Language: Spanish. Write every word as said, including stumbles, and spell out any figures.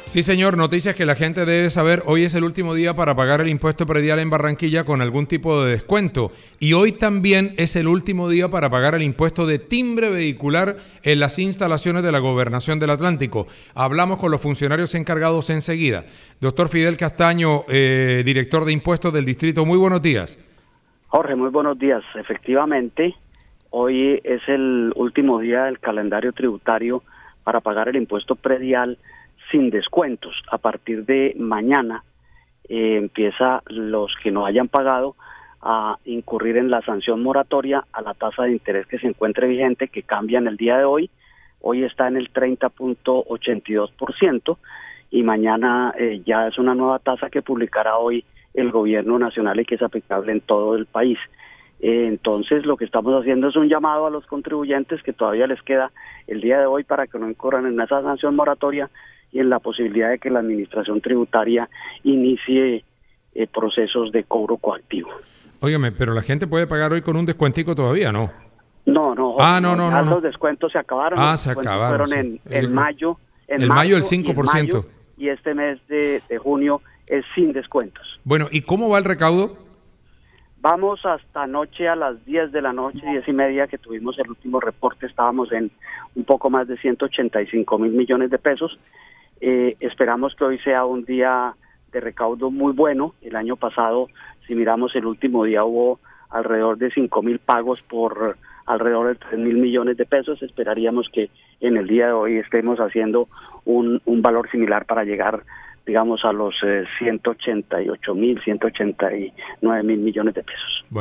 Sí, señor, noticias que la gente debe saber. Hoy es el último día para pagar el impuesto predial en Barranquilla con algún tipo de descuento. Y hoy también es el último día para pagar el impuesto de timbre vehicular en las instalaciones de la Gobernación del Atlántico. Hablamos con los funcionarios encargados enseguida. Doctor Fidel Castaño, eh, director de impuestos del distrito, muy buenos días. Jorge, muy buenos días. Efectivamente, hoy es el último día del calendario tributario para pagar el impuesto predial sin descuentos. A partir de mañana eh, empieza los que no hayan pagado a incurrir en la sanción moratoria a la tasa de interés que se encuentre vigente, que cambia en el día de hoy. Hoy está en el treinta punto ochenta y dos por ciento y mañana eh, ya es una nueva tasa que publicará hoy el gobierno nacional y que es aplicable en todo el país. Eh, entonces lo que estamos haciendo es un llamado a los contribuyentes que todavía les queda el día de hoy para que no incurran en esa sanción moratoria y en la posibilidad de que la administración tributaria inicie eh, procesos de cobro coactivo. Óigame, pero la gente puede pagar hoy con un descuentico todavía, ¿no? No, no, Jorge, ah, no, no, ya no, los no. descuentos se acabaron. Ah, los se descuentos acabaron. Fueron Sí. en, en mayo, en el marzo, mayo el cinco por ciento. Y, en mayo, y este mes de, de junio es sin descuentos. Bueno, ¿y cómo va el recaudo? Vamos hasta anoche a las diez de la noche, diez y media, que tuvimos el último reporte, estábamos en un poco más de ciento ochenta y cinco mil millones de pesos. Eh, esperamos que hoy sea un día de recaudo muy bueno. El año pasado, si miramos el último día, hubo alrededor de cinco mil pagos por alrededor de tres mil millones de pesos. Esperaríamos que en el día de hoy estemos haciendo un, un valor similar para llegar, digamos, a los eh, ciento ochenta y ocho mil, ciento ochenta y nueve mil millones de pesos. Bueno.